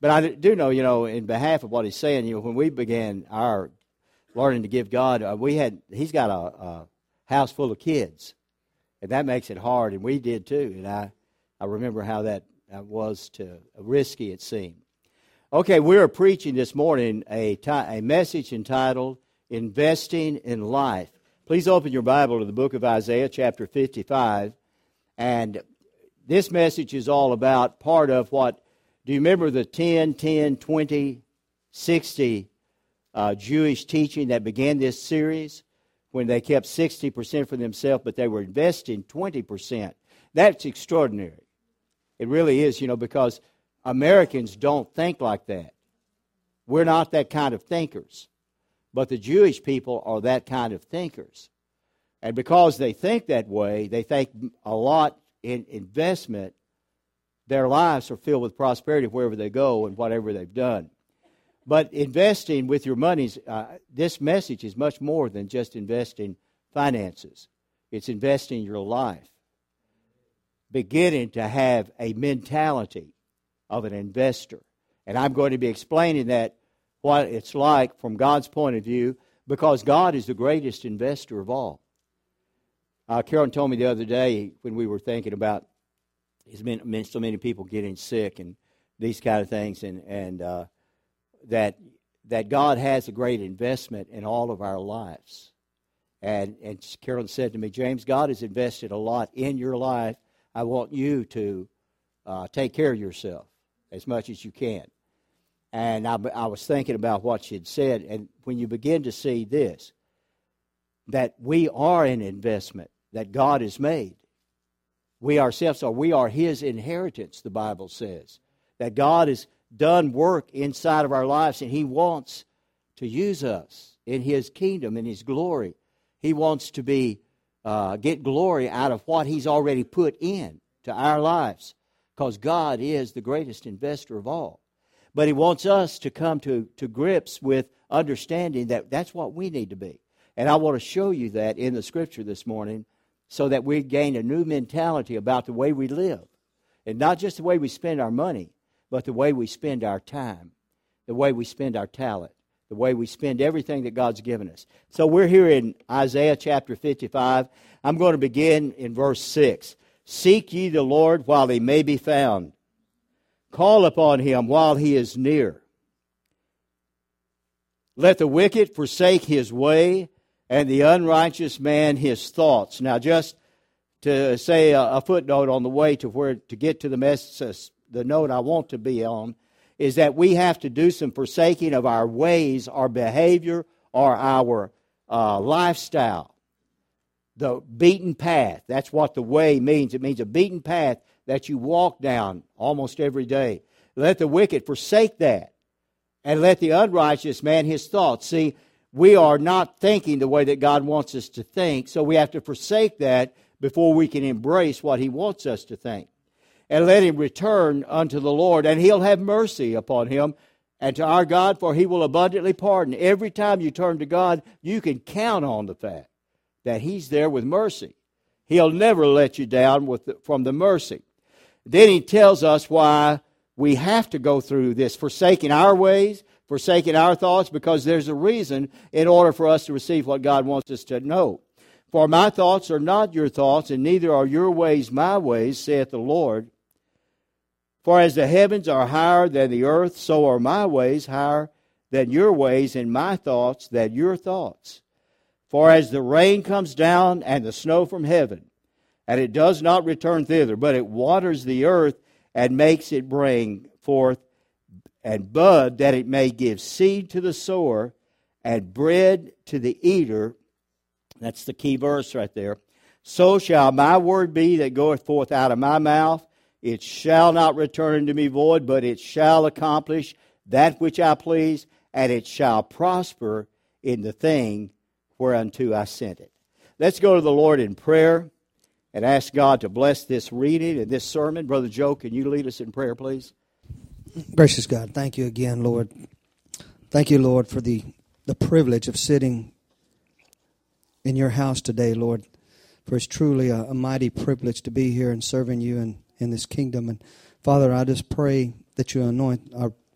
But I do know, in behalf of what he's saying, when we began our learning to give God, he's got a house full of kids, and that makes it hard, and we did too. And I remember how that was risky it seemed. Okay, we're preaching this morning a message entitled Investing in Life. Please open your Bible to the book of Isaiah, chapter 55. And this message is all about part of what, do you remember the 10, 10, 20, 60 Jewish teaching that began this series? When they kept 60% for themselves, but they were investing 20%. That's extraordinary. It really is, because Americans don't think like that. We're not that kind of thinkers. But the Jewish people are that kind of thinkers. And because they think that way, they think a lot in investment, their lives are filled with prosperity wherever they go and whatever they've done. But investing with your monies, this message is much more than just investing finances. It's investing your life. Beginning to have a mentality of an investor. And I'm going to be explaining that, what it's like from God's point of view, because God is the greatest investor of all. Carolyn told me the other day when we were thinking about so many people getting sick and these kind of things, and that God has a great investment in all of our lives. And Carolyn said to me, James, God has invested a lot in your life. I want you to take care of yourself as much as you can. And I was thinking about what she had said, and when you begin to see this, that we are an investment that God has made. We ourselves are His inheritance, the Bible says. That God has done work inside of our lives, and He wants to use us in His kingdom, in His glory. He wants to get glory out of what He's already put in to our lives, because God is the greatest investor of all. But He wants us to come to grips with understanding that that's what we need to be. And I want to show you that in the Scripture this morning so that we gain a new mentality about the way we live. And not just the way we spend our money, but the way we spend our time, the way we spend our talent, the way we spend everything that God's given us. So we're here in Isaiah chapter 55. I'm going to begin in verse 6. Seek ye the Lord while He may be found. Call upon Him while He is near. Let the wicked forsake his way, and the unrighteous man his thoughts. Now, just to say a footnote on the way to get to the message, the note I want to be on, is that we have to do some forsaking of our ways, our behavior, or our lifestyle. The beaten path, that's what the way means. It means a beaten path that you walk down almost every day. Let the wicked forsake that, and let the unrighteous man his thoughts. See, we are not thinking the way that God wants us to think, so we have to forsake that before we can embrace what He wants us to think. And let him return unto the Lord, and He'll have mercy upon him, and to our God, for He will abundantly pardon. Every time you turn to God, you can count on the fact that He's there with mercy. He'll never let you down from the mercy. Then He tells us why we have to go through this, forsaking our ways, forsaking our thoughts, because there's a reason in order for us to receive what God wants us to know. For my thoughts are not your thoughts, and neither are your ways my ways, saith the Lord. For as the heavens are higher than the earth, so are my ways higher than your ways, and my thoughts than your thoughts. For as the rain comes down and the snow from heaven, and it does not return thither, but it waters the earth and makes it bring forth and bud, that it may give seed to the sower and bread to the eater. That's the key verse right there. So shall my word be that goeth forth out of my mouth. It shall not return unto me void, but it shall accomplish that which I please, and it shall prosper in the thing whereunto I sent it. Let's go to the Lord in prayer and ask God to bless this reading and this sermon. Brother Joe, can you lead us in prayer, please? Gracious God, thank you again, Lord. Thank you, Lord, for the privilege of sitting in your house today, Lord. For it's truly a mighty privilege to be here and serving you in this kingdom. And Father, I just pray that you anoint our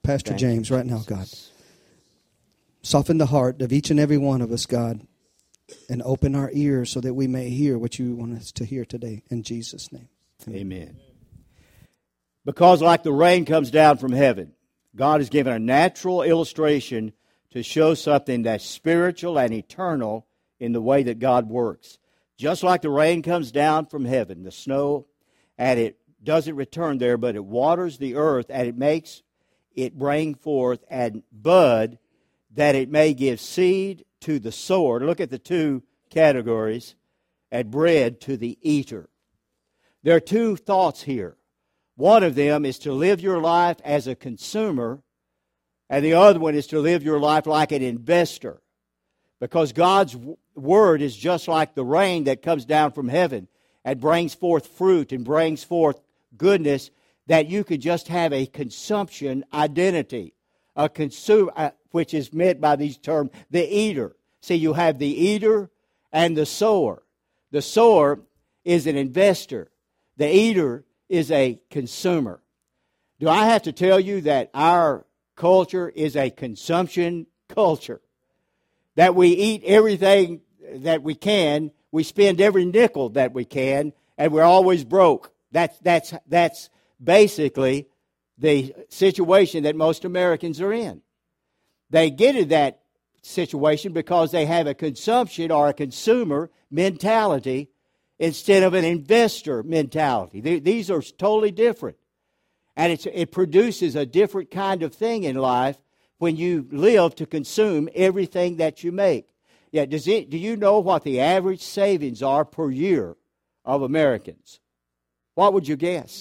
Pastor Thank James you, right now, Jesus. God. Soften the heart of each and every one of us, God, and open our ears so that we may hear what you want us to hear today. In Jesus' name. Amen. Because like the rain comes down from heaven, God has given a natural illustration to show something that's spiritual and eternal in the way that God works. Just like the rain comes down from heaven, the snow, and it doesn't return there, but it waters the earth, and it makes it bring forth and bud, that it may give seed to the sower. Look at the two categories, and bread to the eater. There are two thoughts here. One of them is to live your life as a consumer, and the other one is to live your life like an investor. Because God's Word is just like the rain that comes down from heaven and brings forth fruit and brings forth goodness, that you could just have a consumption identity, a consumer, which is meant by these terms, the eater. See, you have the eater and the sower. The sower is an investor. The eater is a consumer. Do I have to tell you that our culture is a consumption culture? That we eat everything that we can, we spend every nickel that we can, and we're always broke. That's basically the situation that most Americans are in. They get in that situation because they have a consumption or a consumer mentality instead of an investor mentality. These are totally different. And it produces a different kind of thing in life when you live to consume everything that you make. Yeah, do you know what the average savings are per year of Americans? What would you guess?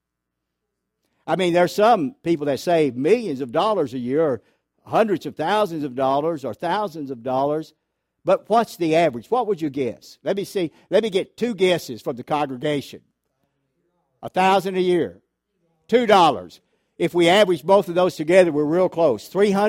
I mean, there's some people that save millions of dollars a year, or hundreds of thousands of dollars, or thousands of dollars. But what's the average? What would you guess? Let me see. Let me get two guesses from the congregation. $1,000 a year. $2. If we average both of those together, we're real close.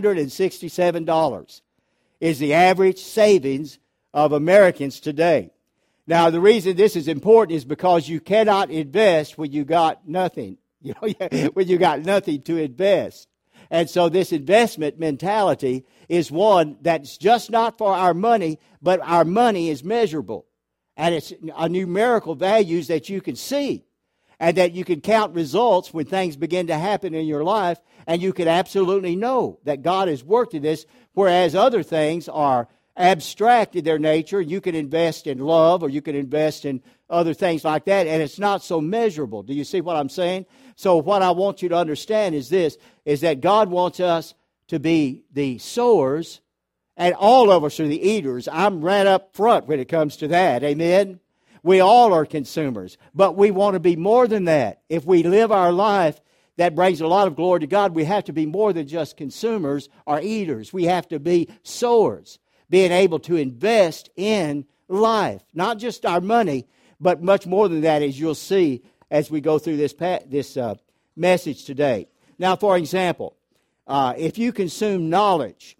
$367 is the average savings of Americans today. Now, the reason this is important is because you cannot invest when you got nothing. You know, when you got nothing to invest. And so this investment mentality is one that's just not for our money, but our money is measurable. And it's a numerical values that you can see. And that you can count results when things begin to happen in your life, and you can absolutely know that God has worked in this, whereas other things are abstract in their nature. You can invest in love, or you can invest in other things like that, and it's not so measurable. Do you see what I'm saying? So what I want you to understand is this, is that God wants us to be the sowers, and all of us are the eaters. I'm right up front when it comes to that. Amen? We all are consumers, but we want to be more than that. If we live our life that brings a lot of glory to God, we have to be more than just consumers or eaters. We have to be sowers, being able to invest in life, not just our money, but much more than that, as you'll see as we go through this message today. Now, for example, if you consume knowledge,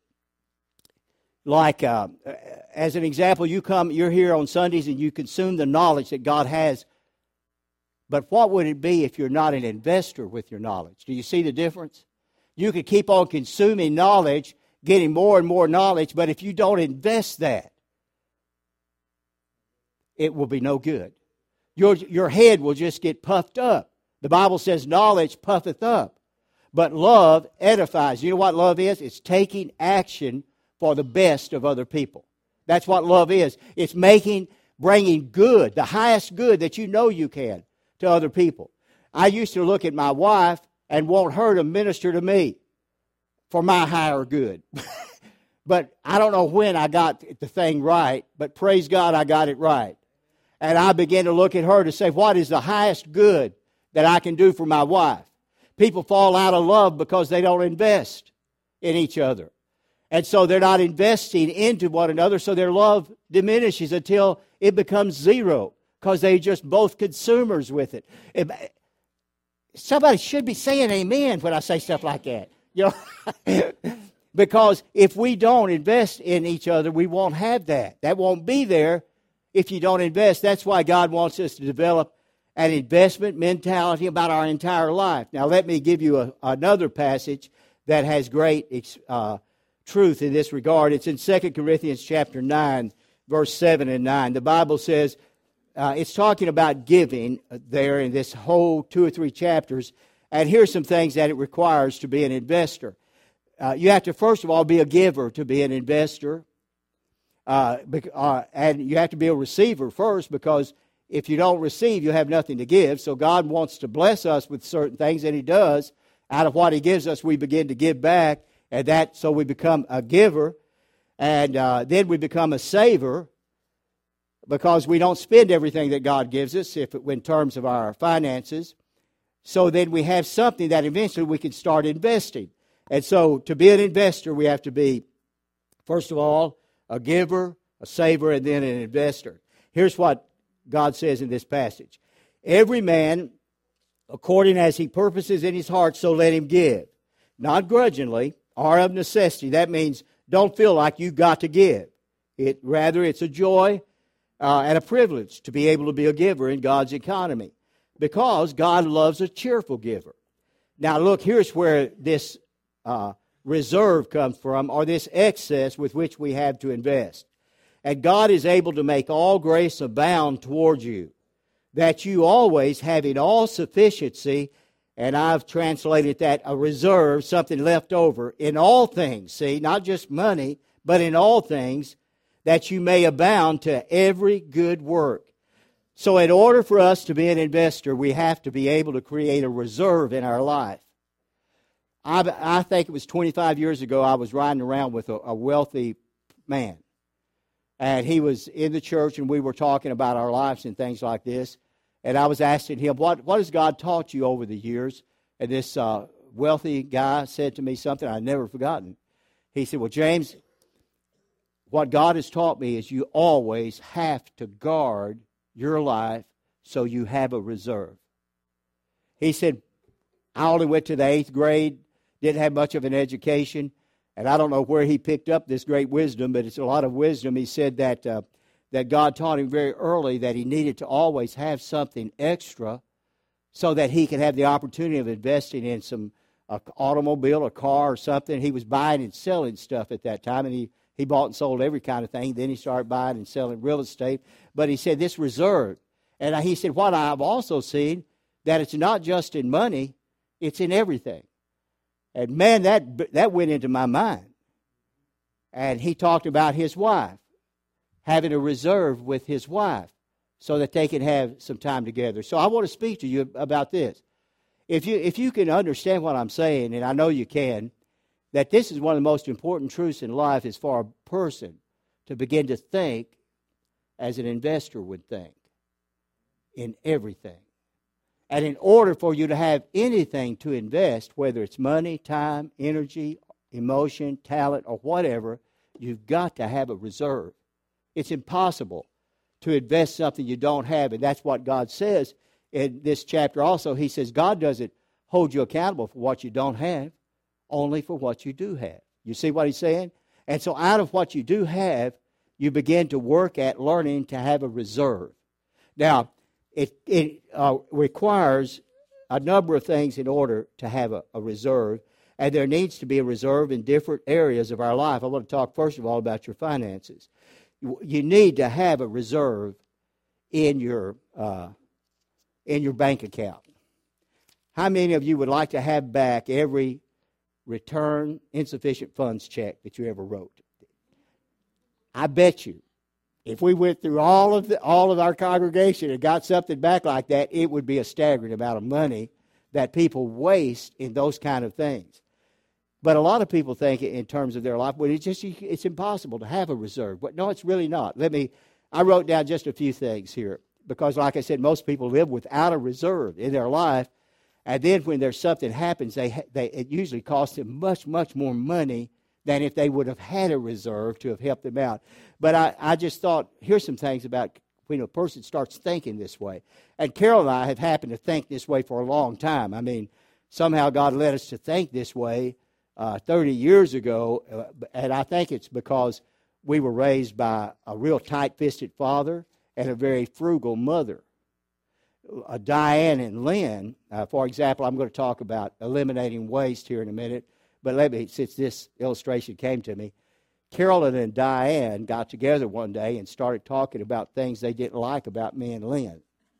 like, as an example, you're here on Sundays and you consume the knowledge that God has. But what would it be if you're not an investor with your knowledge? Do you see the difference? You could keep on consuming knowledge, getting more and more knowledge, but if you don't invest that, it will be no good. Your head will just get puffed up. The Bible says knowledge puffeth up, but love edifies. You know what love is? It's taking action for the best of other people. That's what love is. It's bringing good, the highest good that you know you can, to other people. I used to look at my wife and want her to minister to me for my higher good. But I don't know when I got the thing right, but praise God I got it right. And I began to look at her to say, what is the highest good that I can do for my wife? People fall out of love because they don't invest in each other. And so they're not investing into one another, so their love diminishes until it becomes zero, because they're just both consumers with it. Somebody should be saying amen when I say stuff like that. You know? Because if we don't invest in each other, we won't have that. That won't be there if you don't invest. That's why God wants us to develop an investment mentality about our entire life. Now, let me give you another passage that has great truth in this regard. It's in 2 Corinthians chapter 9, verse 7 and 9. The Bible says, it's talking about giving there in this whole 2 or 3 chapters. And here's some things that it requires to be an investor. You have to, first of all, be a giver to be an investor. And you have to be a receiver first, because if you don't receive, you have nothing to give. So God wants to bless us with certain things, and He does. Out of what He gives us, we begin to give back, and so we become a giver, and then we become a saver, because we don't spend everything that God gives us in terms of our finances. So then we have something that eventually we can start investing. And so to be an investor, we have to be, first of all, a giver, a saver, and then an investor. Here's what God says in this passage. Every man, according as he purposes in his heart, so let him give. Not grudgingly or of necessity. That means don't feel like you've got to give. Rather, it's a joy and a privilege to be able to be a giver in God's economy, because God loves a cheerful giver. Now look, here's where this reserve comes from, or this excess with which we have to invest. And God is able to make all grace abound toward you, that you always, having all sufficiency, and I've translated that a reserve, something left over, in all things, see, not just money, but in all things, that you may abound to every good work. So in order for us to be an investor, we have to be able to create a reserve in our life. I think it was 25 years ago, I was riding around with a wealthy man. And he was in the church, and we were talking about our lives and things like this. And I was asking him, what has God taught you over the years? And this wealthy guy said to me something I've never forgotten. He said, well, James, what God has taught me is you always have to guard your life so you have a reserve. He said, I only went to the 8th grade, didn't have much of an education, and I don't know where he picked up this great wisdom, but it's a lot of wisdom. He said that God taught him very early that he needed to always have something extra so that he could have the opportunity of investing in some automobile, a car or something. He was buying and selling stuff at that time, and he bought and sold every kind of thing. Then he started buying and selling real estate. But he said this reserve. And he said, what I've also seen, that it's not just in money, it's in everything. And man, that went into my mind. And he talked about his wife, having a reserve with his wife so that they can have some time together. So I want to speak to you about this. If you can understand what I'm saying, and I know you can, that this is one of the most important truths in life is for a person to begin to think as an investor would think in everything. And in order for you to have anything to invest, whether it's money, time, energy, emotion, talent, or whatever, you've got to have a reserve. It's impossible to invest something you don't have, and that's what God says in this chapter also. He says God doesn't hold you accountable for what you don't have, only for what you do have. You see what he's saying? And so out of what you do have, you begin to work at learning to have a reserve. Now, it requires a number of things in order to have a reserve, and there needs to be a reserve in different areas of our life. I want to talk first of all about your finances. You need to have a reserve in your bank account. How many of you would like to have back every return insufficient funds check that you ever wrote? I bet you, if we went through all of our congregation and got something back like that, it would be a staggering amount of money that people waste in those kind of things. But a lot of people think in terms of their life, well, it's impossible to have a reserve. But no, it's really not. I wrote down just a few things here because, like I said, most people live without a reserve in their life, and then when there's something happens, it usually costs them much, much more money than if they would have had a reserve to have helped them out. But I just thought, here's some things about when a person starts thinking this way. And Carol and I have happened to think this way for a long time. I mean, somehow God led us to think this way 30 years ago, and I think it's because we were raised by a real tight-fisted father and a very frugal mother. Diane and Lynn, for example, I'm going to talk about eliminating waste here in a minute, But since this illustration came to me, Carolyn and Diane got together one day and started talking about things they didn't like about me and Lynn.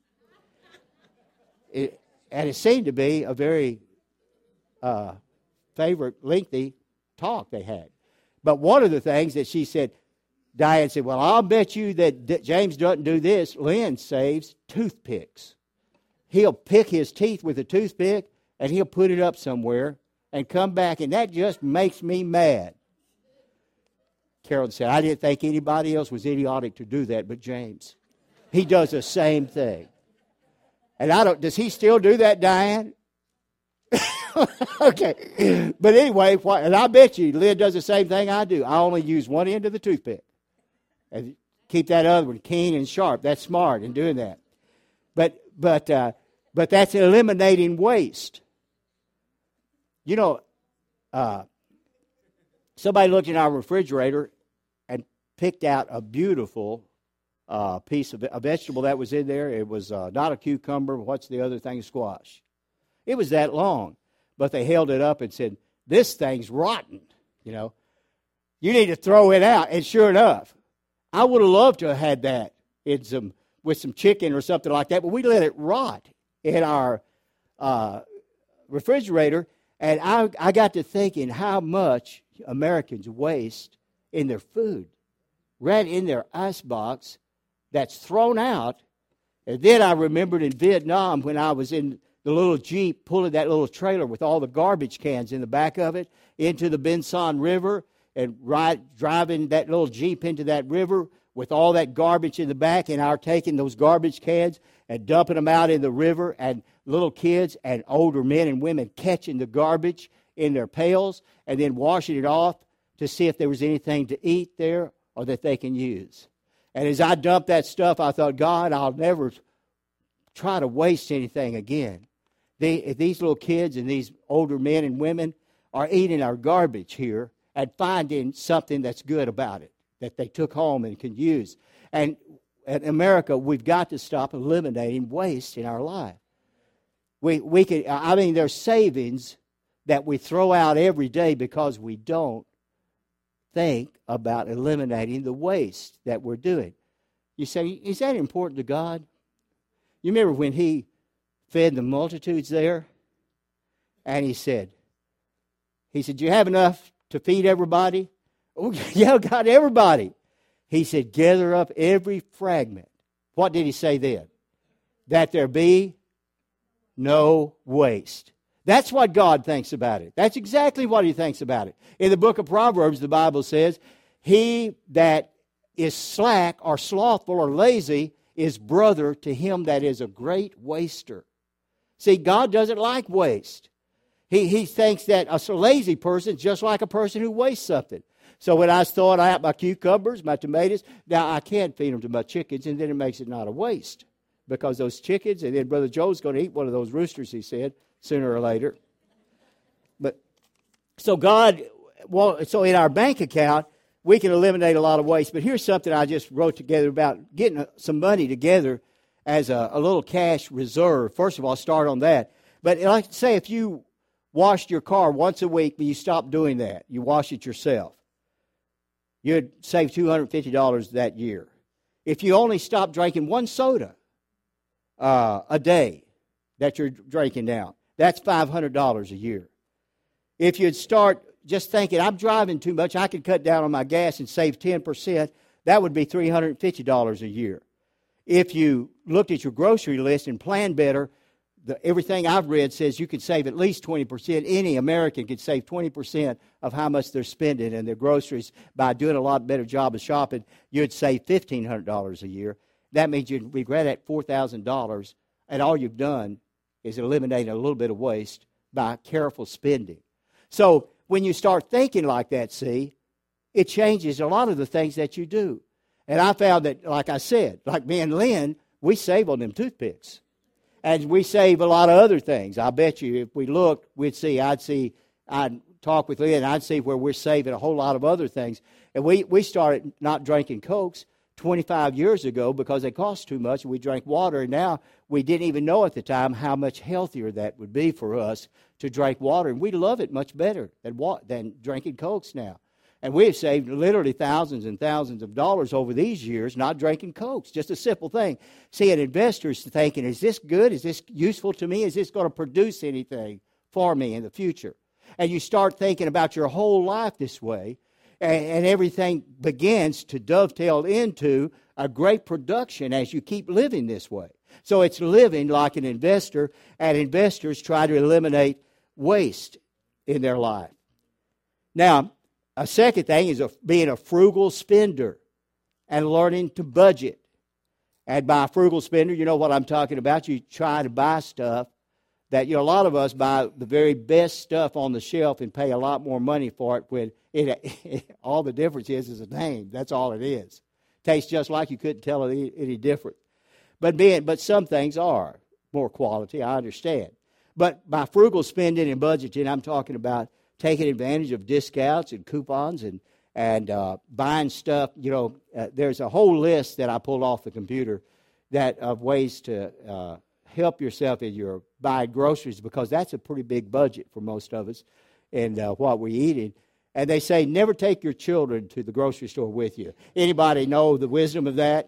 And it seemed to be a very favorite, lengthy talk they had. But one of the things that she said, Diane said, well, I'll bet you that James doesn't do this. Lynn saves toothpicks. He'll pick his teeth with a toothpick, and he'll put it up somewhere and come back, and that just makes me mad. Carolyn said, I didn't think anybody else was idiotic to do that but James. He does the same thing. And does he still do that, Diane? Okay. But anyway, and I bet you Lynn does the same thing I do. I only use one end of the toothpick. And keep that other one keen and sharp. That's smart in doing that. But that's eliminating waste. You know, somebody looked in our refrigerator and picked out a beautiful piece of a vegetable that was in there. It was not a cucumber. What's the other thing? Squash. It was that long. But they held it up and said, this thing's rotten, you know. You need to throw it out. And sure enough, I would have loved to have had that with some chicken or something like that, but we let it rot in our refrigerator. And I got to thinking how much Americans waste in their food, right in their icebox that's thrown out. And then I remembered in Vietnam when I was in the little Jeep pulling that little trailer with all the garbage cans in the back of it into the Ben Son River and driving that little Jeep into that river with all that garbage in the back, and our taking those garbage cans and dumping them out in the river, and little kids and older men and women catching the garbage in their pails and then washing it off to see if there was anything to eat there or that they can use. And as I dumped that stuff, I thought, God, I'll never try to waste anything again. These little kids and these older men and women are eating our garbage here and finding something that's good about it that they took home and can use. And in America, we've got to stop eliminating waste in our life. There's savings that we throw out every day because we don't think about eliminating the waste that we're doing. You say, is that important to God? You remember when He fed the multitudes there? And He said, do you have enough to feed everybody? Oh, yeah, God, everybody. He said, gather up every fragment. What did He say then? That there be no waste. That's what God thinks about it. That's exactly what He thinks about it. In the book of Proverbs, the Bible says, he that is slack or slothful or lazy is brother to him that is a great waster. See, God doesn't like waste. He thinks that a lazy person is just like a person who wastes something. So when I was throwing out my cucumbers, my tomatoes, now I can't feed them to my chickens, and then it makes it not a waste. Because those chickens, and then Brother Joe's going to eat one of those roosters, he said, sooner or later. But so in our bank account, we can eliminate a lot of waste. But here's something I just wrote together about getting some money together as a little cash reserve. First of all, start on that. But like say if you washed your car once a week, but you stopped doing that, you wash it yourself, you'd save $250 that year. If you only stopped drinking one soda a day that you're drinking now, that's $500 a year. If you'd start just thinking, I'm driving too much, I could cut down on my gas and save 10%, that would be $350 a year. If you looked at your grocery list and planned better, everything I've read says you could save at least 20%. Any American could save 20% of how much they're spending in their groceries by doing a lot better job of shopping. You'd save $1,500 a year. That means you'd regret at $4,000, and all you've done is eliminating a little bit of waste by careful spending. So when you start thinking like that, see, it changes a lot of the things that you do. And I found that, like I said, like me and Lynn, we save on them toothpicks. And we save a lot of other things. I bet you if we looked, I'd talk with Lynn, and I'd see where we're saving a whole lot of other things. And we started not drinking Cokes 25 years ago because they cost too much and we drank water, and now we didn't even know at the time how much healthier that would be for us to drink water, and we love it much better than drinking Cokes now. And we have saved literally thousands and thousands of dollars over these years not drinking Cokes. Just a simple thing. See, an investor's thinking, is this good? Is this useful to me? Is this going to produce anything for me in the future? And you start thinking about your whole life this way, and everything begins to dovetail into a great production as you keep living this way. So it's living like an investor, and investors try to eliminate waste in their life. Now, a second thing is being a frugal spender and learning to budget. And by a frugal spender, you know what I'm talking about. You try to buy stuff that, a lot of us buy the very best stuff on the shelf and pay a lot more money for it when all the difference is a name. That's all it is. Tastes just like you couldn't tell it any different. But some things are more quality, I understand. But by frugal spending and budgeting, I'm talking about taking advantage of discounts and coupons and buying stuff. There's a whole list that I pulled off the computer of ways to help yourself in your buying groceries, because that's a pretty big budget for most of us and what we're eating. And they say never take your children to the grocery store with you. Anybody know the wisdom of that?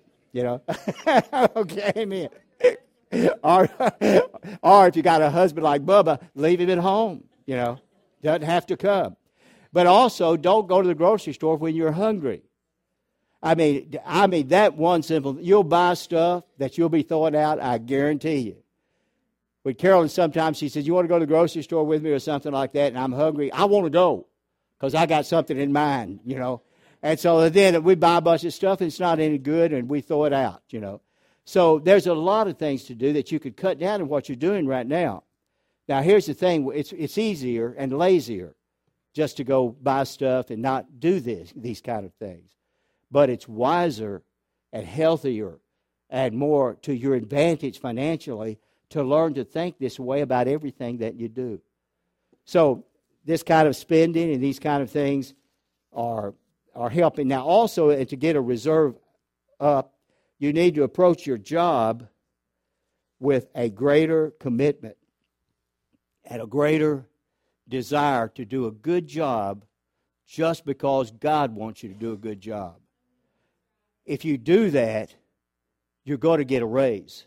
Okay, amen. Or if you got a husband like Bubba, leave him at home. Doesn't have to come. But also, don't go to the grocery store when you're hungry. I mean that one simple. You'll buy stuff that you'll be throwing out. I guarantee you. With Carolyn, sometimes she says, "You want to go to the grocery store with me or something like that?" And I'm hungry. I want to go because I got something in mind. And so then we buy a bunch of stuff and it's not any good, and we throw it out. So there's a lot of things to do that you could cut down on what you're doing right now. Now, here's the thing. It's easier and lazier just to go buy stuff and not do these kind of things. But it's wiser and healthier and more to your advantage financially to learn to think this way about everything that you do. So this kind of spending and these kind of things are helping. Now, also, to get a reserve up, you need to approach your job with a greater commitment and a greater desire to do a good job just because God wants you to do a good job. If you do that, you're going to get a raise.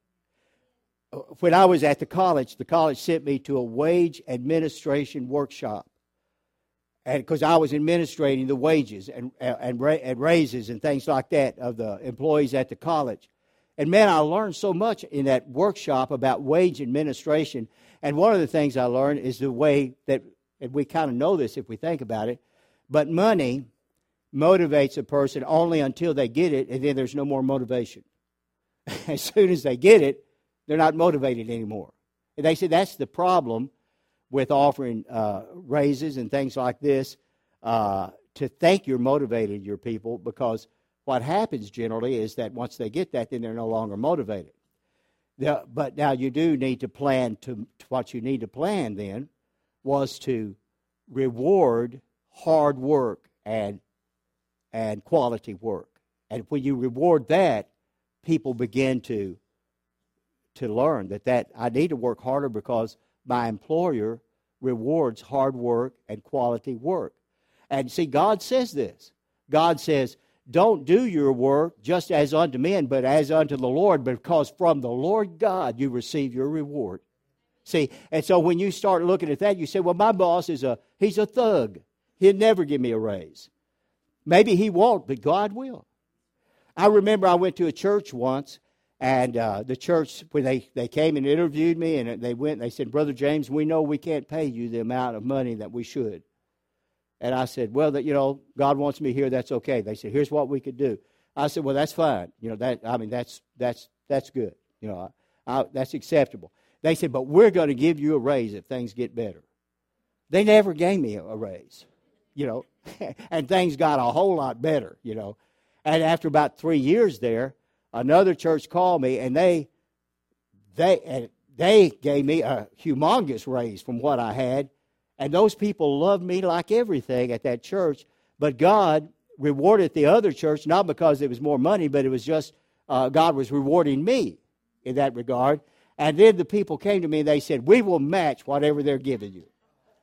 When I was at the college sent me to a wage administration workshop. And because I was administrating the wages and raises and things like that of the employees at the college. And man, I learned so much in that workshop about wage administration. And one of the things I learned is the way that, and we kind of know this if we think about it, but money motivates a person only until they get it, and then there's no more motivation. As soon as they get it, they're not motivated anymore. And they say that's the problem with offering raises and things like this, to think you're motivated, your people, because what happens generally is that once they get that, then they're no longer motivated. But now you do need to plan what you need to plan then was to reward hard work and quality work. And when you reward that, people begin to learn that I need to work harder because my employer rewards hard work and quality work. And see, God says this. God says, don't do your work just as unto men, but as unto the Lord, because from the Lord God you receive your reward. See, and so when you start looking at that, you say, well, my boss he's a thug. He'll never give me a raise. Maybe he won't, but God will. I remember I went to a church once, and the church, when they came and interviewed me, and they said, Brother James, we know we can't pay you the amount of money that we should. And I said, well, God wants me here, that's okay. They said, here's what we could do. I said, well, that's fine. That's good. That's acceptable. They said, but we're going to give you a raise if things get better. They never gave me a raise, and things got a whole lot better, And after about 3 years there, another church called me, and they gave me a humongous raise from what I had. And those people loved me like everything at that church. But God rewarded the other church, not because it was more money, but it was just God was rewarding me in that regard. And then the people came to me and they said, we will match whatever they're giving you.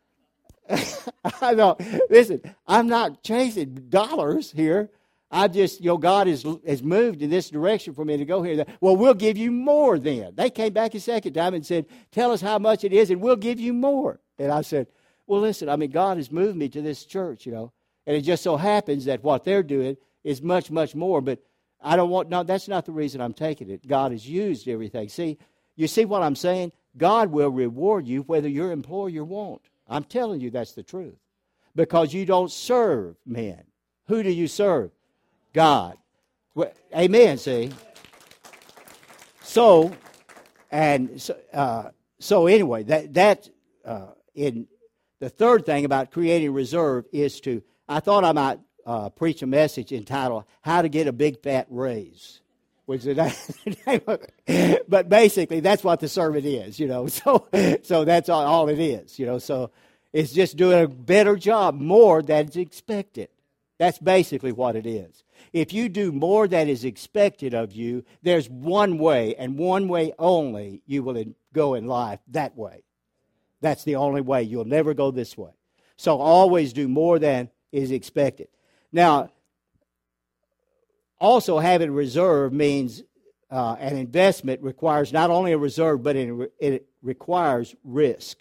I know, listen, I'm not chasing dollars here. I just, God has moved in this direction for me to go here. Well, we'll give you more then. They came back a second time and said, tell us how much it is and we'll give you more. And I said, well, listen, God has moved me to this church, And it just so happens that what they're doing is much, much more. But that's not the reason I'm taking it. God has used everything. You see what I'm saying? God will reward you whether your employer won't. I'm telling you that's the truth. Because you don't serve men. Who do you serve? God. Well, amen, see? So anyway, in the third thing about creating reserve is I thought I might preach a message entitled, How to Get a Big Fat Raise. Which is the name of it. But basically, that's what the sermon is, So that's all it is, So it's just doing a better job, more than is expected. That's basically what it is. If you do more than is expected of you, there's one way, and one way only, you will go in life, that way. That's the only way. You'll never go this way. So always do more than is expected. Now, also having reserve means an investment requires not only a reserve, but it requires risk.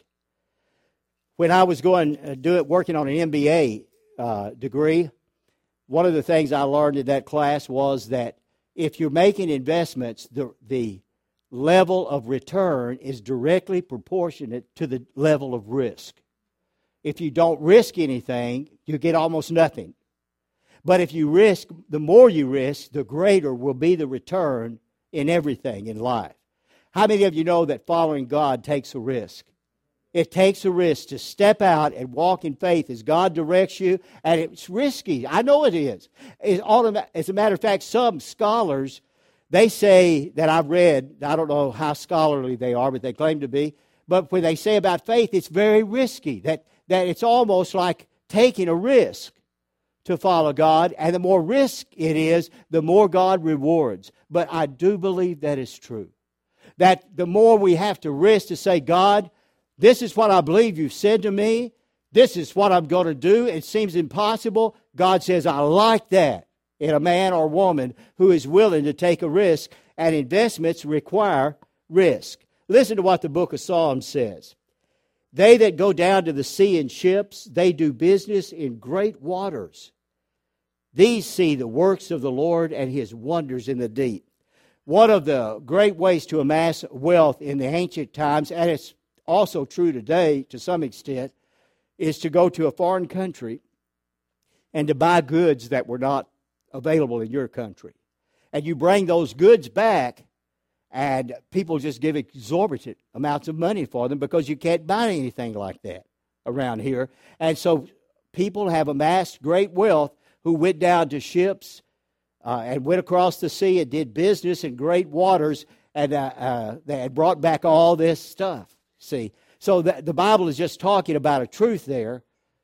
When I was working on an MBA degree, one of the things I learned in that class was that if you're making investments, the level of return is directly proportionate to the level of risk. If you don't risk anything, you get almost nothing. But if you risk, the more you risk, the greater will be the return in everything in life. How many of you know that following God takes a risk? It takes a risk to step out and walk in faith as God directs you, and it's risky. I know it is. As a matter of fact, some scholars, they say that I've read, I don't know how scholarly they are, but they claim to be, but when they say about faith, it's very risky, that it's almost like taking a risk to follow God, and the more risk it is, the more God rewards. But I do believe that is true. That the more we have to risk to say, God, this is what I believe you've said to me. This is what I'm going to do. It seems impossible. God says, I like that in a man or woman who is willing to take a risk, and investments require risk. Listen to what the book of Psalms says. They that go down to the sea in ships, they do business in great waters. These see the works of the Lord and His wonders in the deep. One of the great ways to amass wealth in the ancient times, and it's also true today to some extent, is to go to a foreign country and to buy goods that were not available in your country. And you bring those goods back, and people just give exorbitant amounts of money for them because you can't buy anything like that around here. And so people have amassed great wealth who went down to ships and went across the sea and did business in great waters, and they had brought back all this stuff. See, so the Bible is just talking about a truth there.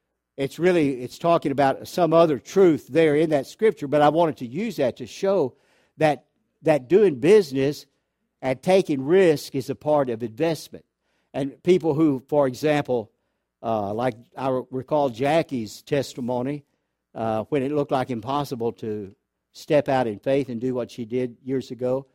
It's talking about some other truth there in that scripture, but I wanted to use that to show that doing business and taking risk is a part of investment. And people who, for example, like I recall Jackie's testimony, when it looked like impossible to step out in faith and do what she did years ago,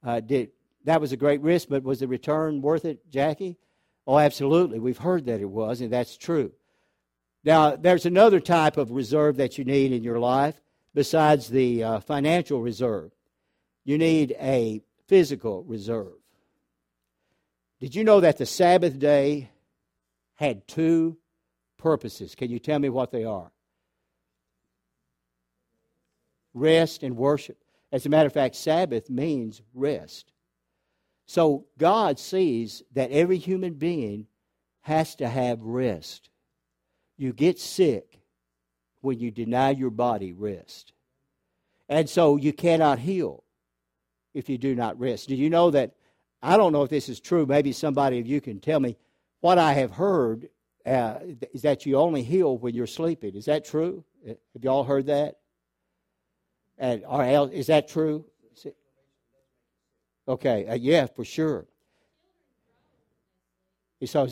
that was a great risk, but was the return worth it, Jackie? Oh, absolutely. We've heard that it was, and that's true. Now, there's another type of reserve that you need in your life besides the financial reserve. You need a physical reserve. Did you know that the Sabbath day had two purposes? Can you tell me what they are? Rest and worship. As a matter of fact, Sabbath means rest. So God sees that every human being has to have rest. You get sick when you deny your body rest. And so you cannot heal if you do not rest. Do you know that, I don't know if this is true, maybe somebody of you can tell me, what I have heard is that you only heal when you're sleeping. Is that true? Have you all heard that? And or else, is that true? Okay, yeah, for sure. So,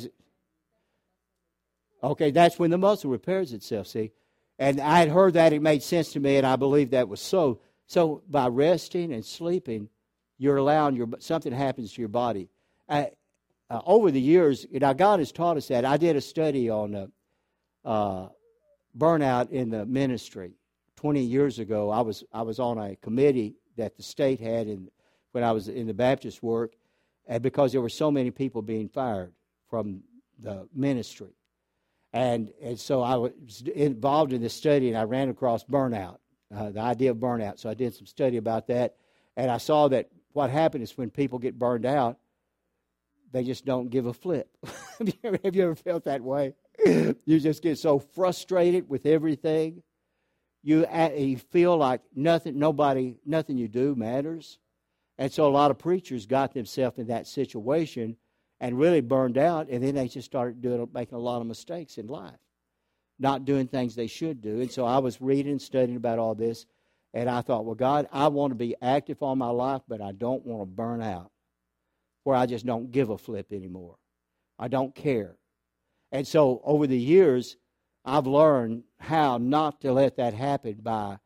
okay, that's when the muscle repairs itself, see? And I had heard that, it made sense to me, and I believe that was so. So by resting and sleeping, you're allowing something happens to your body. Over the years, God has taught us that. I did a study on burnout in the ministry 20 years ago. I was on a committee that the state had when I was in the Baptist work, and because there were so many people being fired from the ministry. And so I was involved in this study, and I ran across burnout, the idea of burnout. So I did some study about that, and I saw that what happened is when people get burned out, they just don't give a flip. Have you ever felt that way? You just get so frustrated with everything. You feel like nothing you do matters. And so a lot of preachers got themselves in that situation and really burned out, and then they just started making a lot of mistakes in life, not doing things they should do. And so I was reading and studying about all this, and I thought, well, God, I want to be active all my life, but I don't want to burn out, where I just don't give a flip anymore. I don't care. And so over the years, I've learned how not to let that happen by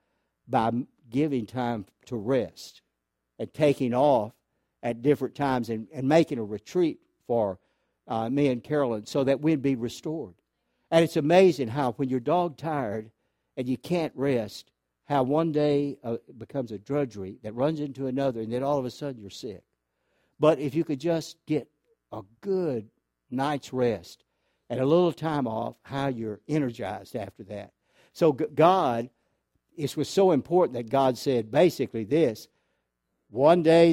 giving time to rest and taking off at different times and making a retreat for me and Carolyn so that we'd be restored. And it's amazing how when you're dog-tired and you can't rest, how one day becomes a drudgery that runs into another, and then all of a sudden you're sick. But if you could just get a good night's rest and a little time off, how you're energized after that. So God, it was so important that God said basically this: 1 day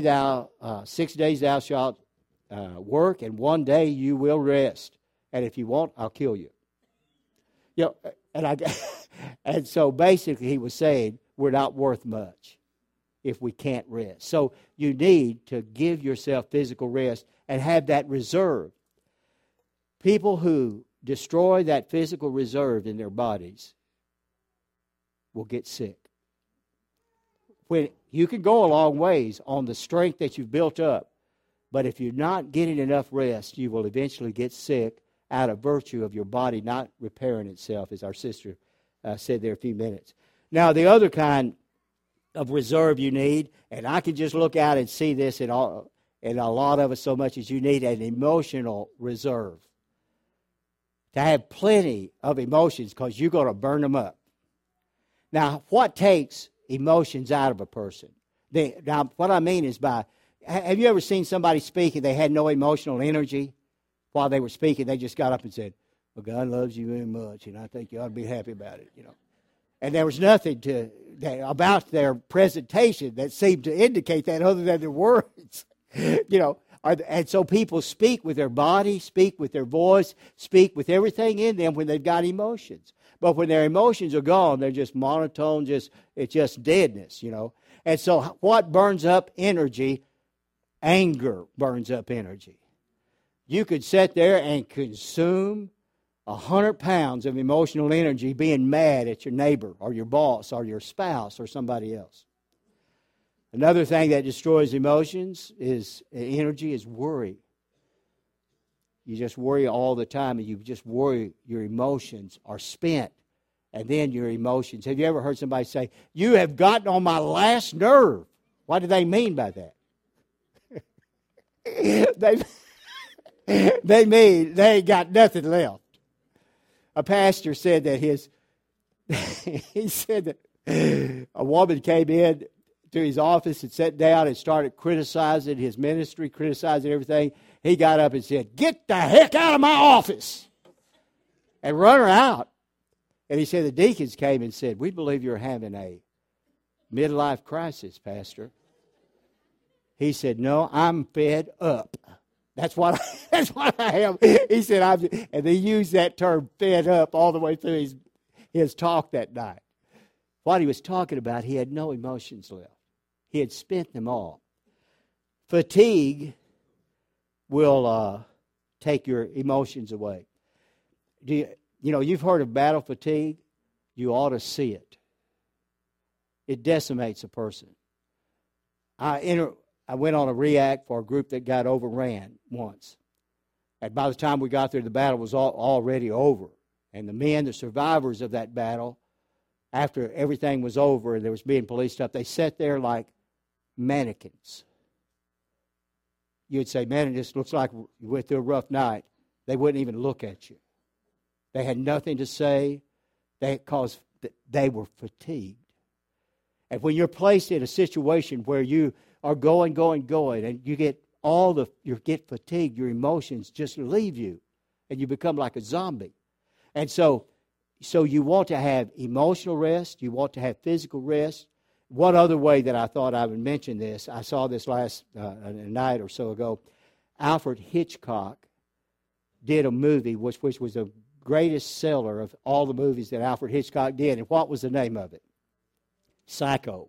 6 days thou shalt work, and 1 day you will rest. And if you won't, I'll kill you. You know, and so basically he was saying we're not worth much if we can't rest. So you need to give yourself physical rest and have that reserve. People who destroy that physical reserve in their bodies will get sick. When you can go a long ways on the strength that you've built up, but if you're not getting enough rest, you will eventually get sick out of virtue of your body not repairing itself, as our sister said there a few minutes. Now, the other kind of reserve you need, and I can just look out and see this in a lot of us so much as you need an emotional reserve. To have plenty of emotions, because you're going to burn them up. Now, what takes emotions out of a person? Now, what I mean is have you ever seen somebody speak and they had no emotional energy while they were speaking? They just got up and said, well, God loves you very much, and I think you ought to be happy about it, you know. And there was nothing about their presentation that seemed to indicate that other than their words, you know. And so people speak with their body, speak with their voice, speak with everything in them when they've got emotions. But when their emotions are gone, they're just monotone, it's just deadness, you know. And so what burns up energy? Anger burns up energy. You could sit there and consume 100 pounds of emotional energy being mad at your neighbor or your boss or your spouse or somebody else. Another thing that destroys emotions is worry. You just worry all the time, and you just worry your emotions are spent, and then your emotions. Have you ever heard somebody say, you have gotten on my last nerve? What do they mean by that? They mean they ain't got nothing left. A pastor said that he said that a woman came in to his office and sat down and started criticizing his ministry, criticizing everything. He got up and said, get the heck out of my office, and run her out. And he said the deacons came and said, we believe you're having a midlife crisis, Pastor. He said, no, I'm fed up. That's what I am. He said, and they used that term, fed up, all the way through his talk that night. What he was talking about, he had no emotions left. He had spent them all. Fatigue will take your emotions away. You've heard of battle fatigue? You ought to see it. it decimates a person. I went on a react for a group that got overran once. And by the time we got there, the battle was already over. And the men, the survivors of that battle, after everything was over and there was being policed up, they sat there like mannequins. You'd say, man, it just looks like you went through a rough night. They wouldn't even look at you. They had nothing to say because they were fatigued. And when you're placed in a situation where you are going, and you get fatigued, your emotions just leave you, and you become like a zombie. And so you want to have emotional rest, you want to have physical rest. One other way that I thought I would mention this, I saw this last night or so ago. Alfred Hitchcock did a movie which was the greatest seller of all the movies that Alfred Hitchcock did. And what was the name of it? Psycho.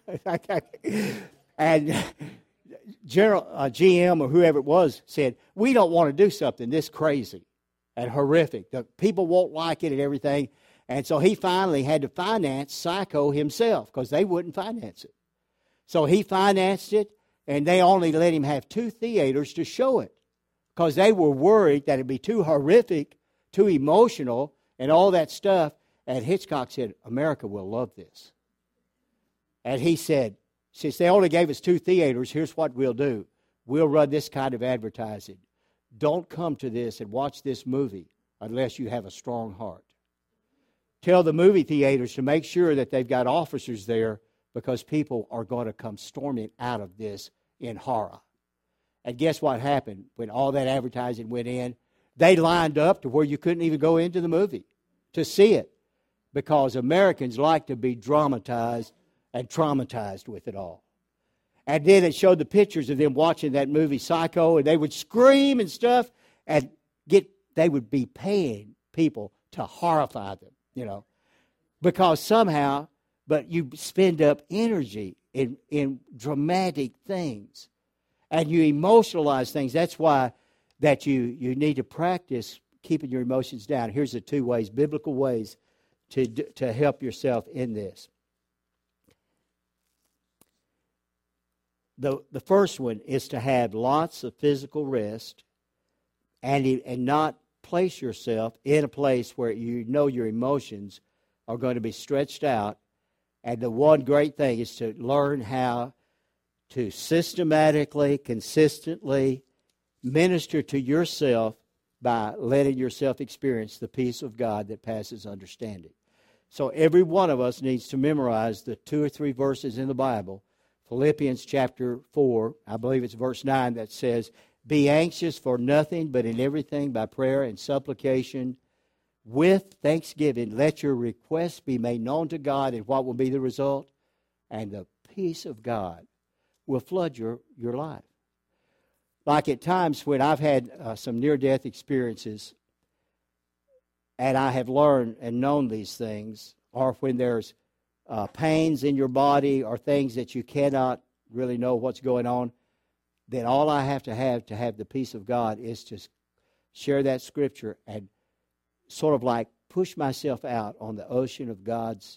And General GM or whoever it was said, we don't want to do something this crazy and horrific. The people won't like it and everything. And so he finally had to finance Psycho himself because they wouldn't finance it. So he financed it, and they only let him have 2 theaters to show it because they were worried that it'd be too horrific, too emotional, and all that stuff. And Hitchcock said, America will love this. And he said, since they only gave us 2 theaters, here's what we'll do. We'll run this kind of advertising. Don't come to this and watch this movie unless you have a strong heart. Tell the movie theaters to make sure that they've got officers there because people are going to come storming out of this in horror. And guess what happened when all that advertising went in? They lined up to where you couldn't even go into the movie to see it because Americans like to be dramatized and traumatized with it all. And then it showed the pictures of them watching that movie Psycho, and they would scream and stuff, and they would be paying people to horrify them, because somehow, but you spend up energy in dramatic things, and you emotionalize things. That's why that you need to practice keeping your emotions down. Here's the 2 ways, biblical ways, to help yourself in this. The first one is to have lots of physical rest and not place yourself in a place where you know your emotions are going to be stretched out. And the one great thing is to learn how to systematically, consistently minister to yourself by letting yourself experience the peace of God that passes understanding. So every one of us needs to memorize the 2 or 3 verses in the Bible. Philippians chapter 4, I believe it's verse 9, that says, be anxious for nothing, but in everything by prayer and supplication with thanksgiving, let your requests be made known to God, and what will be the result? And the peace of God will flood your life. Like at times when I've had some near-death experiences, and I have learned and known these things, or when there's pains in your body or things that you cannot really know what's going on, then all I have to have the peace of God is to share that scripture and sort of like push myself out on the ocean of God's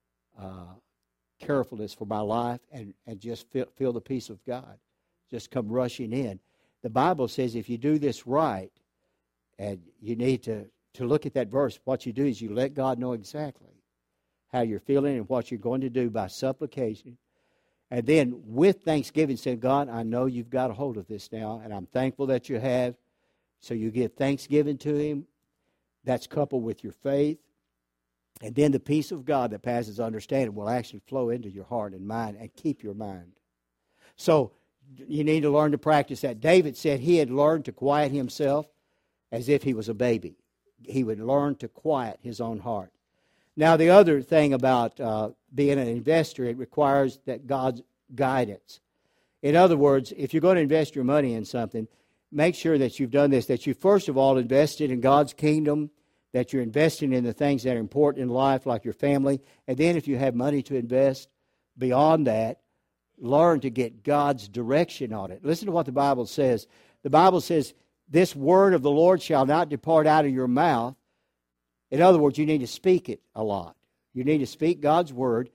carefulness for my life and just feel the peace of God just come rushing in. The Bible says if you do this right, and you need to look at that verse, what you do is you let God know exactly how you're feeling and what you're going to do by supplication. And then with thanksgiving, say, God, I know you've got a hold of this now, and I'm thankful that you have. So you give thanksgiving to Him. That's coupled with your faith. And then the peace of God that passes understanding will actually flow into your heart and mind and keep your mind. So you need to learn to practice that. David said he had learned to quiet himself as if he was a baby. He would learn to quiet his own heart. Now, the other thing about being an investor, it requires that God's guidance. In other words, if you're going to invest your money in something, make sure that you've done this, that you first of all invested in God's kingdom, that you're investing in the things that are important in life, like your family. And then if you have money to invest beyond that, learn to get God's direction on it. Listen to what the Bible says. The Bible says, this word of the Lord shall not depart out of your mouth. In other words, you need to speak it a lot. You need to speak God's word.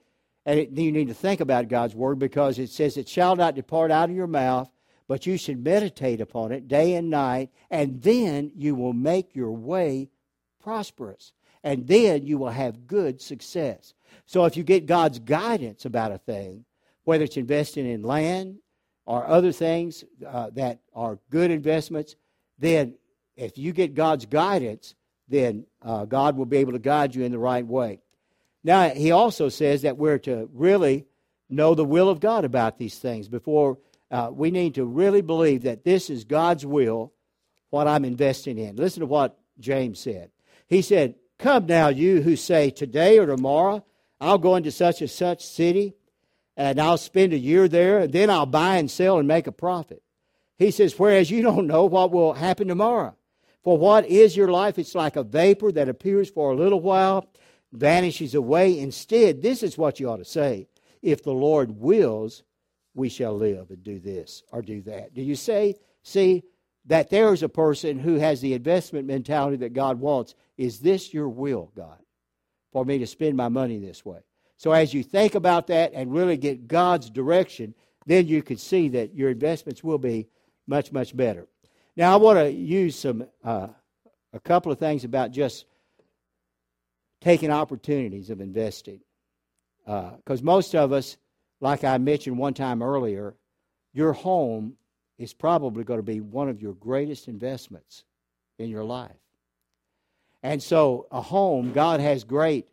And you need to think about God's Word, because it says, it shall not depart out of your mouth, but you should meditate upon it day and night, and then you will make your way prosperous. And then you will have good success. So if you get God's guidance about a thing, whether it's investing in land or other things that are good investments, then if you get God's guidance, then God will be able to guide you in the right way. Now, he also says that we're to really know the will of God about these things. Before we need to really believe that this is God's will, what I'm investing in. Listen to what James said. He said, "Come now, you who say, today or tomorrow, I'll go into such and such city, and I'll spend a year there, and then I'll buy and sell and make a profit." He says, whereas you don't know what will happen tomorrow. For what is your life? It's like a vapor that appears for a little while, vanishes away. Instead, this is what you ought to say: if the Lord wills, we shall live and do this or do that. Do you see that there is a person who has the investment mentality that God wants? Is this your will, God, for me to spend my money this way? So as you think about that and really get God's direction, then you can see that your investments will be much, much better. Now, I want to use a couple of things about just taking opportunities of investing. Because most of us, like I mentioned one time earlier, your home is probably going to be one of your greatest investments in your life. And so a home, God has great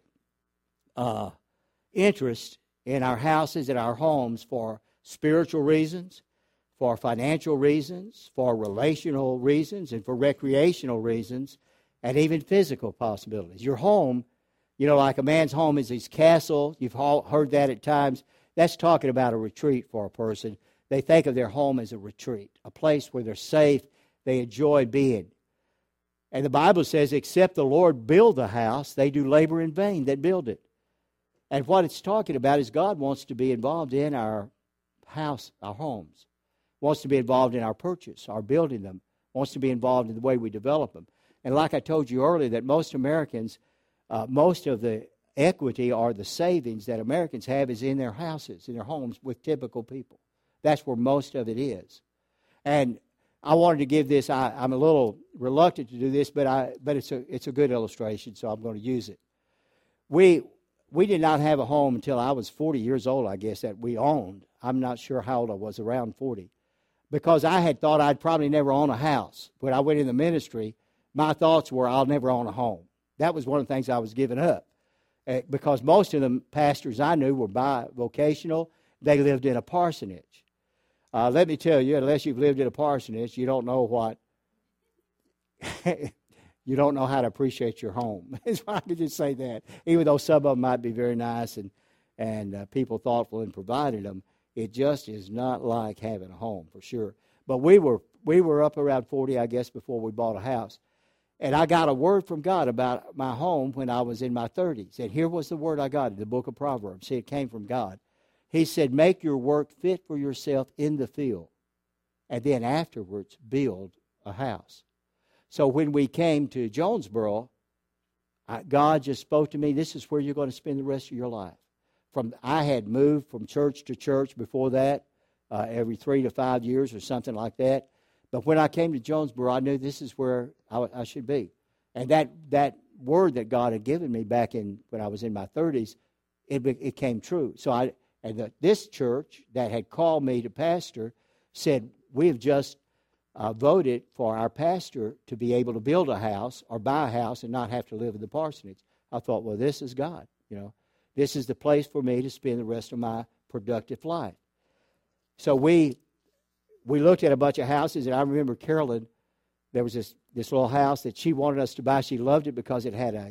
interest in our houses and our homes for spiritual reasons, for financial reasons, for relational reasons, and for recreational reasons, and even physical possibilities. Your home, like a man's home is his castle. You've all heard that at times. That's talking about a retreat for a person. They think of their home as a retreat, a place where they're safe, they enjoy being. And the Bible says, except the Lord build the house, they do labor in vain that build it. And what it's talking about is God wants to be involved in our house, our homes. Wants to be involved in our purchase, our building them. Wants to be involved in the way we develop them. And like I told you earlier, that most Americans, most of the equity or the savings that Americans have is in their houses, in their homes with typical people. That's where most of it is. And I wanted to give this. I'm a little reluctant to do this, but it's a good illustration, so I'm going to use it. We did not have a home until I was 40 years old, I guess, that we owned. I'm not sure how old I was, around 40. Because I had thought I'd probably never own a house. When I went in the ministry, my thoughts were I'll never own a home. That was one of the things I was giving up. Because most of the pastors I knew were bivocational. They lived in a parsonage. Let me tell you, unless you've lived in a parsonage, you don't know what, you don't know how to appreciate your home. I could just say that. Even though some of them might be very nice and people thoughtful in providing them, it just is not like having a home, for sure. But we were up around 40, I guess, before we bought a house. And I got a word from God about my home when I was in my 30s. And here was the word I got in the book of Proverbs. See, it came from God. He said, make your work fit for yourself in the field, and then afterwards build a house. So when we came to Jonesboro, God just spoke to me, this is where you're going to spend the rest of your life. I had moved from church to church before that, every 3 to 5 years or something like that. But when I came to Jonesboro, I knew this is where I should be. And that word that God had given me back when I was in my 30s, it came true. So this church that had called me to pastor said, we have just voted for our pastor to be able to build a house or buy a house and not have to live in the parsonage. I thought, well, this is God, This is the place for me to spend the rest of my productive life. So we looked at a bunch of houses, and I remember Carolyn, there was this little house that she wanted us to buy. She loved it because it had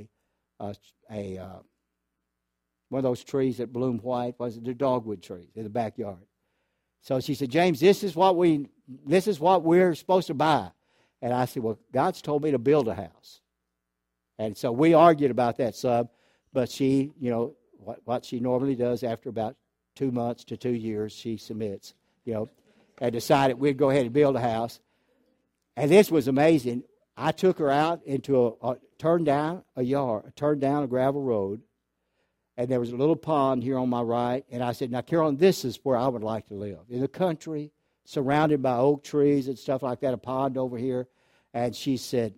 one of those trees that bloom white, the dogwood trees in the backyard. So she said, James, this is what we're supposed to buy. And I said, well, God's told me to build a house. And so we argued about that some, but she, what she normally does after about 2 months to 2 years, she submits, and decided we'd go ahead and build a house. And this was amazing. I took her out into turned down a gravel road, and there was a little pond here on my right. And I said, now, Carolyn, this is where I would like to live, in the country, surrounded by oak trees and stuff like that, a pond over here. And she said,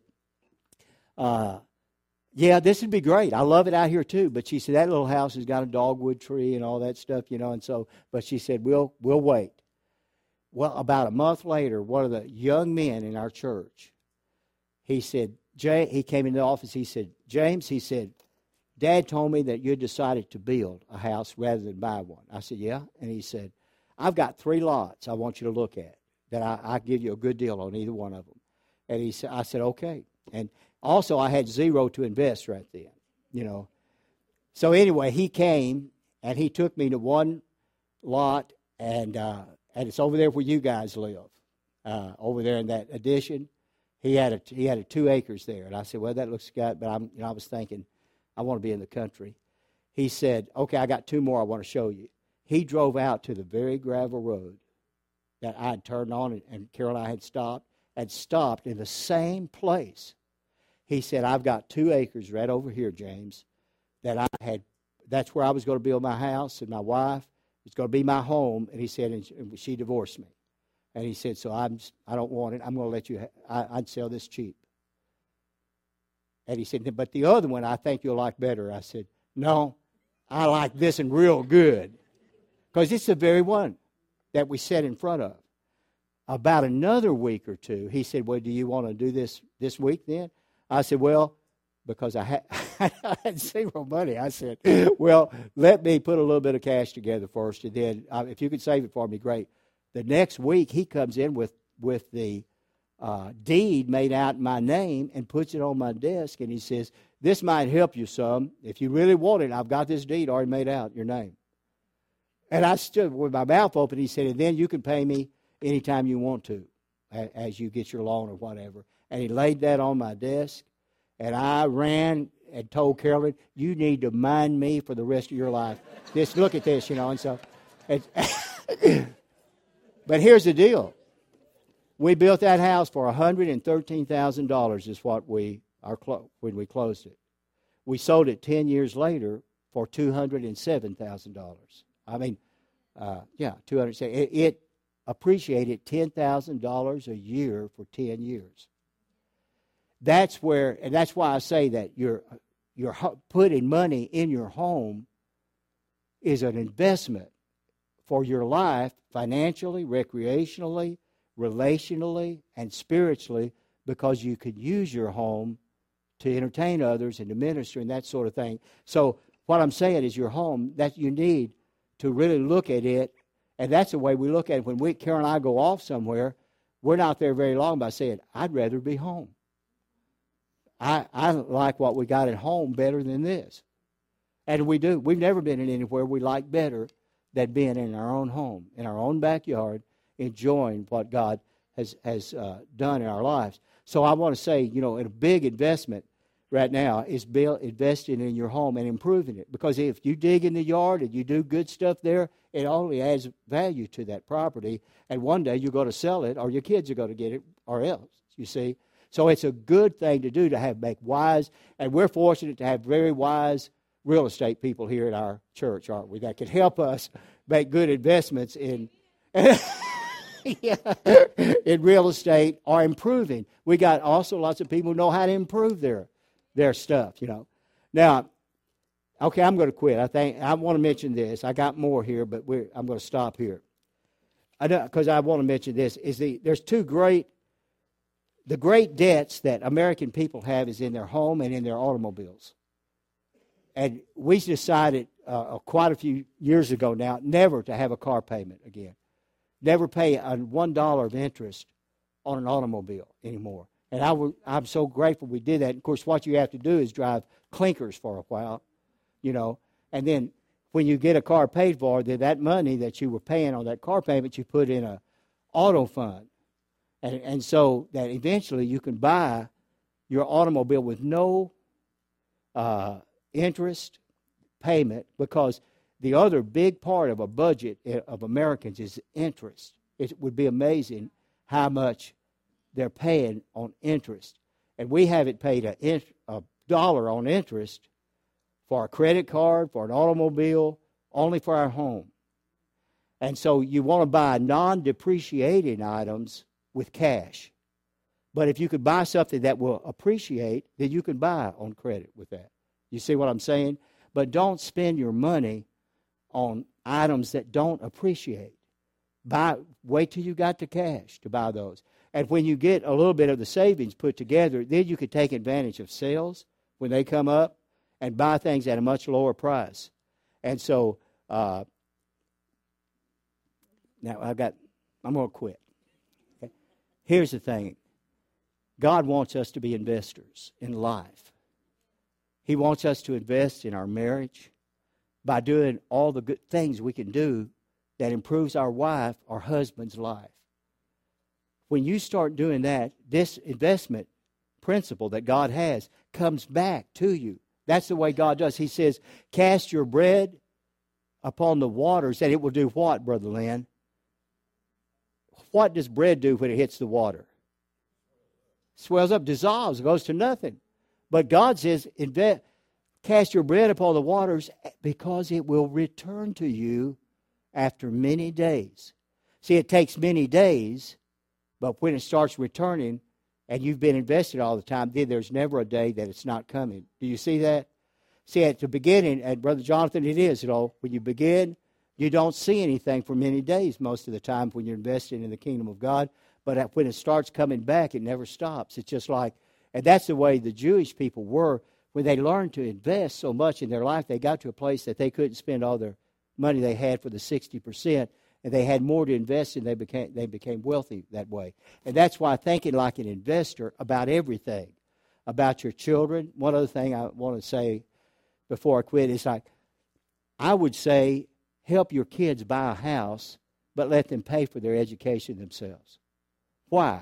yeah, this would be great. I love it out here too. But she said, that little house has got a dogwood tree and all that stuff, and so, but she said, we'll wait. Well, about a month later, one of the young men in our church, he said, he came into the office, he said, James, he said, Dad told me that you had decided to build a house rather than buy one. I said, yeah. And he said, I've got 3 lots I want you to look at, that I give you a good deal on either one of them. And he said, I said, okay. And also I had zero to invest right then, So anyway, he came and he took me to one lot, and it's over there where you guys live, over there in that addition. He had a 2 acres there, and I said, well, that looks good, but I was thinking, I want to be in the country. He said, okay, I got 2 more I want to show you. He drove out to the very gravel road that I had turned on, and Carol and I had stopped in the same place. He said, I've got 2 acres right over here, James, that's where I was going to build my house, and my wife, it's going to be my home. And he said, and she divorced me. And he said, so I don't want it. I'm going to let you, I'd sell this cheap. And he said, but the other one I think you'll like better. I said, no, I like this one real good. Because it's the very one that we sat in front of. About another week or two, he said, well, do you want to do this week then? I said, well, because I had zero money. I said, well, let me put a little bit of cash together first, and then if you could save it for me, great. The next week, he comes in with the deed made out in my name and puts it on my desk, and he says, this might help you some. If you really want it, I've got this deed already made out in your name. And I stood with my mouth open. He said, and then you can pay me anytime you want to, as you get your loan or whatever. And he laid that on my desk, and I ran and told Carolyn, you need to mind me for the rest of your life. Just look at this, and so. But here's the deal. We built that house for $113,000 is what when we closed it. We sold it 10 years later for $207,000. I mean, $207,000. It appreciated $10,000 a year for 10 years. That's why I say that you're putting money in your home is an investment for your life, financially, recreationally, relationally, and spiritually, because you could use your home to entertain others and to minister and that sort of thing. So what I'm saying is your home, that you need to really look at it, and that's the way we look at it. When Carol and I go off somewhere, we're not there very long by saying, I'd rather be home. I like what we got at home better than this. And we do. We've never been in anywhere we like better than being in our own home, in our own backyard, enjoying what God has done in our lives. So I want to say, a big investment right now is investing in your home and improving it. Because if you dig in the yard and you do good stuff there, it only adds value to that property. And one day you're going to sell it, or your kids are going to get it, or else, you see. So it's a good thing to do, to make wise, and we're fortunate to have very wise real estate people here at our church, aren't we, that can help us make good investments in in real estate or improving. We got also lots of people who know how to improve their stuff, Now, okay, I'm going to quit. I want to mention this. I got more here, but I'm going to stop here. Because I want to mention this. There's the great debts that American people have is in their home and in their automobiles. And we decided quite a few years ago now never to have a car payment again. Never pay $1 of interest on an automobile anymore. And I'm so grateful we did that. Of course, what you have to do is drive clinkers for a while, And then when you get a car paid for, then that money that you were paying on that car payment, you put in an auto fund. And so that eventually you can buy your automobile with no interest payment, because the other big part of a budget of Americans is interest. It would be amazing how much they're paying on interest. And we have it paid $1 on interest for a credit card, for an automobile, only for our home. And so you want to buy non-depreciating items with cash. But if you could buy something that will appreciate, then you can buy on credit with that. You see what I'm saying? But don't spend your money on items that don't appreciate. Wait till you got the cash to buy those. And when you get a little bit of the savings put together, then you can take advantage of sales when they come up and buy things at a much lower price. And so, now I'm going to quit. Okay? Here's the thing. God wants us to be investors in life. He wants us to invest in our marriage by doing all the good things we can do that improves our wife or husband's life. When you start doing that, this investment principle that God has comes back to you. That's the way God does. He says, cast your bread upon the waters, and it will do what, Brother Lynn? What does bread do when it hits the water? Swells up, dissolves, goes to nothing. But God says, cast your bread upon the waters because it will return to you after many days. See, it takes many days, but when it starts returning and you've been invested all the time, then there's never a day that it's not coming. Do you see that? See, at the beginning, and Brother Jonathan, it is, when you begin, you don't see anything for many days most of the time when you're investing in the kingdom of God. But when it starts coming back, it never stops. It's just like, and that's the way the Jewish people were. When they learned to invest so much in their life, they got to a place that they couldn't spend all their money they had for the 60%, and they had more to invest in. They became wealthy that way. And that's why thinking like an investor about everything, about your children. One other thing I want to say before I quit is I would say help your kids buy a house, but let them pay for their education themselves. Why?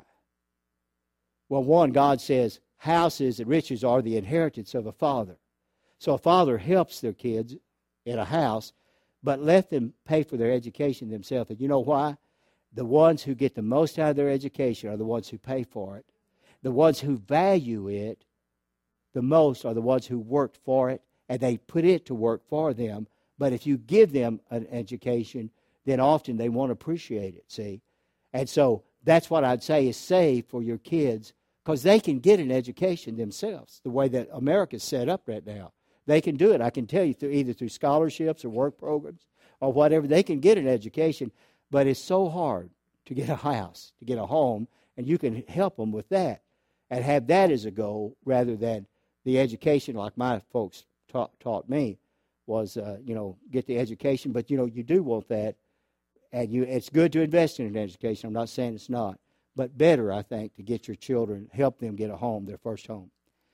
Well, one, God says houses and riches are the inheritance of a father. So a father helps their kids in a house, but let them pay for their education themselves. And you know why? The ones who get the most out of their education are the ones who pay for it. The ones who value it the most are the ones who worked for it, and they put it to work for them. But if you give them an education, then often they won't appreciate it, see? And so that's what I'd say is save for your kids, because they can get an education themselves, the way that America's set up right now. They can do it. I can tell you, either through scholarships or work programs or whatever. They can get an education, but it's so hard to get a house, to get a home, and you can help them with that and have that as a goal rather than the education like my folks taught me was, get the education. But, you do want that, and it's good to invest in an education. I'm not saying it's not, but better, I think, to get your children, help them get a home, their first home.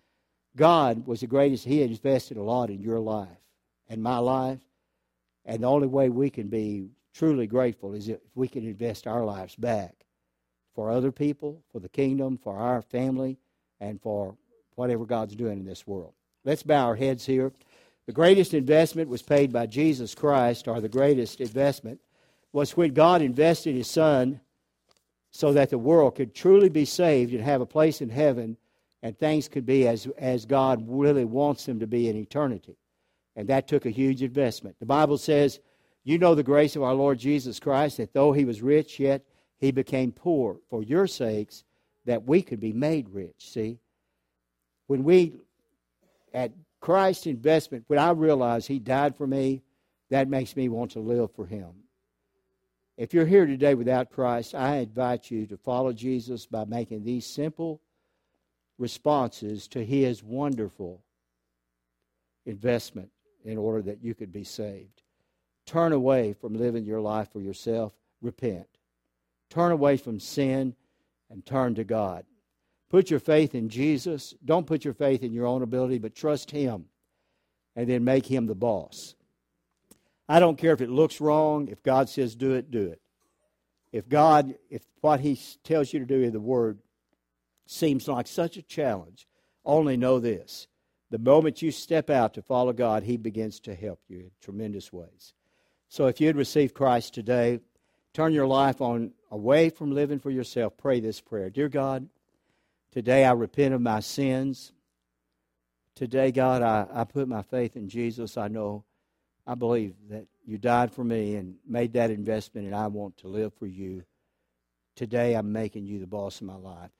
God was the greatest. He had invested a lot in your life and my life. And the only way we can be truly grateful is if we can invest our lives back for other people, for the kingdom, for our family, and for whatever God's doing in this world. Let's bow our heads here. The greatest investment was paid by Jesus Christ, or the greatest investment was when God invested His Son so that the world could truly be saved and have a place in heaven, and things could be as God really wants them to be in eternity. And that took a huge investment. The Bible says, you know the grace of our Lord Jesus Christ, that though He was rich, yet He became poor for your sakes, that we could be made rich. See? When we, at Christ's investment, when I realize He died for me, that makes me want to live for Him. If you're here today without Christ, I invite you to follow Jesus by making these simple responses to His wonderful investment in order that you could be saved. Turn away from living your life for yourself. Repent. Turn away from sin and turn to God. Put your faith in Jesus. Don't put your faith in your own ability, but trust Him and then make Him the boss. I don't care if it looks wrong. If God says do it, do it. If what He tells you to do in the Word seems like such a challenge, only know this. The moment you step out to follow God, He begins to help you in tremendous ways. So if you'd receive Christ today, turn your life away from living for yourself. Pray this prayer. Dear God, today I repent of my sins. today, God, I put my faith in Jesus. I believe that you died for me and made that investment, and I want to live for you. Today, I'm making you the boss of my life.